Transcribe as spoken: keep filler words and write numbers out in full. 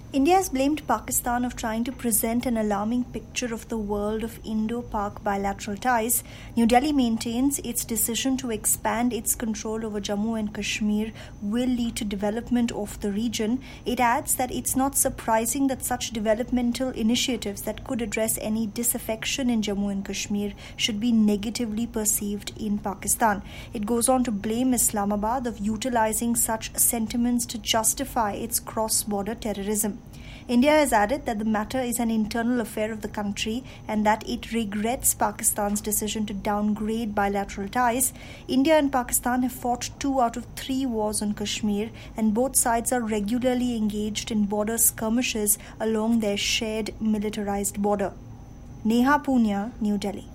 India has blamed Pakistan of trying to present an alarming picture of the world of Indo-Pak bilateral ties. New Delhi maintains its decision to expand its control over Jammu and Kashmir will lead to development of the region. It adds that it's not surprising that such developmental initiatives that could address any disaffection in Jammu and Kashmir should be negatively perceived in Pakistan. It goes on to blame Islamabad of utilizing such sentiments to justify its cross-border terrorism. India has added that the matter is an internal affair of the country and that it regrets Pakistan's decision to downgrade bilateral ties. India and Pakistan have fought two out of three wars on Kashmir, and both sides are regularly engaged in border skirmishes along their shared militarized border. Neha Punya, New Delhi.